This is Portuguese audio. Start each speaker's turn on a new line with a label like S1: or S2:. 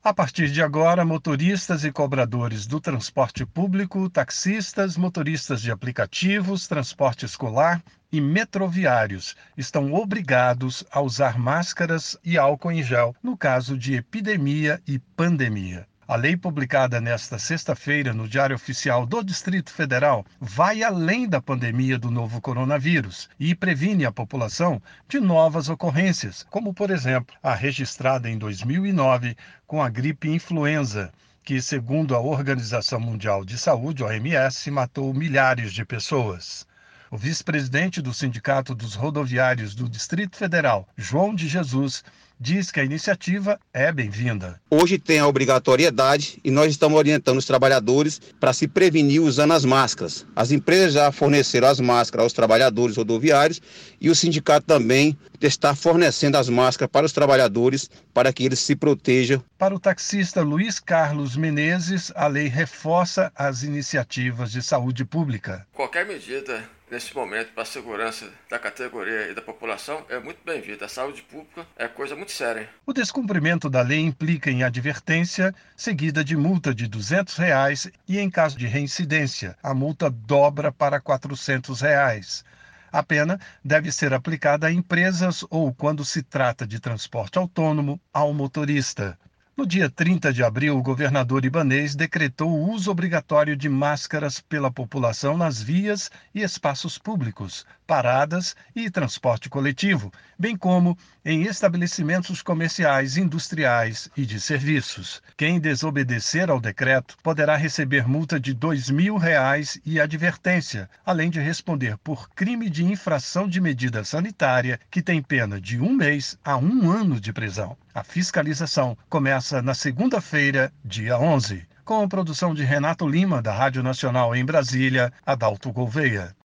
S1: A partir de agora, motoristas e cobradores do transporte público, taxistas, motoristas de aplicativos, transporte escolar e metroviários estão obrigados a usar máscaras e álcool em gel no caso de epidemia e pandemia. A lei publicada nesta sexta-feira no Diário Oficial do Distrito Federal vai além da pandemia do novo coronavírus e previne a população de novas ocorrências, como, por exemplo, a registrada em 2009 com a gripe influenza, que, segundo a Organização Mundial de Saúde, OMS, matou milhares de pessoas. O vice-presidente do Sindicato dos Rodoviários do Distrito Federal, João de Jesus, diz que a iniciativa é bem-vinda.
S2: Hoje tem a obrigatoriedade e nós estamos orientando os trabalhadores para se prevenir usando as máscaras. As empresas já forneceram as máscaras aos trabalhadores rodoviários e o sindicato também está fornecendo as máscaras para os trabalhadores para que eles se protejam.
S1: Para o taxista Luiz Carlos Menezes, a lei reforça as iniciativas de saúde pública.
S3: Qualquer medida nesse momento para a segurança da categoria e da população é muito bem-vinda. A saúde pública é coisa muito séria.
S1: O descumprimento da lei implica em advertência, seguida de multa de R$ 200 e, em caso de reincidência, a multa dobra para R$ 400. A pena deve ser aplicada a empresas ou, quando se trata de transporte autônomo, ao motorista. No dia 30 de abril, o governador Ibanez decretou o uso obrigatório de máscaras pela população nas vias e espaços públicos, paradas e transporte coletivo, bem como em estabelecimentos comerciais, industriais e de serviços. Quem desobedecer ao decreto poderá receber multa de R$ 2.000 e advertência, além de responder por crime de infração de medida sanitária, que tem pena de 1 mês a 1 ano de prisão. A fiscalização começa na segunda-feira, dia 11, com a produção de Renato Lima, da Rádio Nacional em Brasília, Adalto Gouveia.